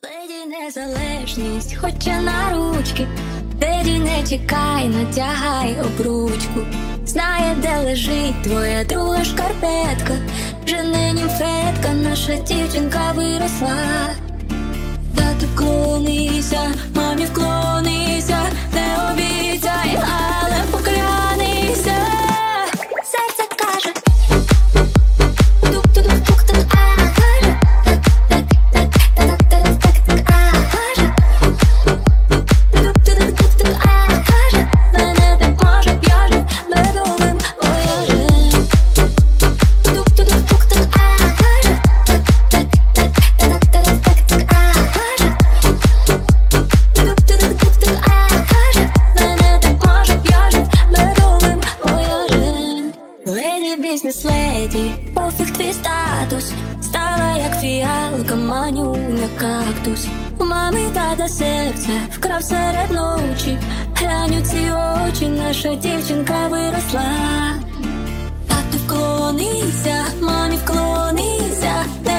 Леді незалежність, хоча на ручки, леді не чекай, натягай обручку. Знає, де лежить твоя друга шкарпетка. Вже не німфетка, наша дівчинка виросла. Тату вклонися, мамі вклонися, не обіцяй, але поклянися. Серце каже тук-тук-тук-тук, а каже так-так-так-так-так, а каже тук-тук-тук-тук, а каже мене так може в'яже медовим вояжем. Тук-тук-тук-тук, а каже так-так-так-так-так, а каже тук-тук-тук-тук, а каже мене так може в'яже медовим вояжем. Леді бізнес-леді, пофіг твій статус, стала як фіалка, манюня кактус. У мами тата серце вкрав серед ночі, глянь у ці очі, наша дівчинка виросла. Тату вклонися, мамі вклонися, не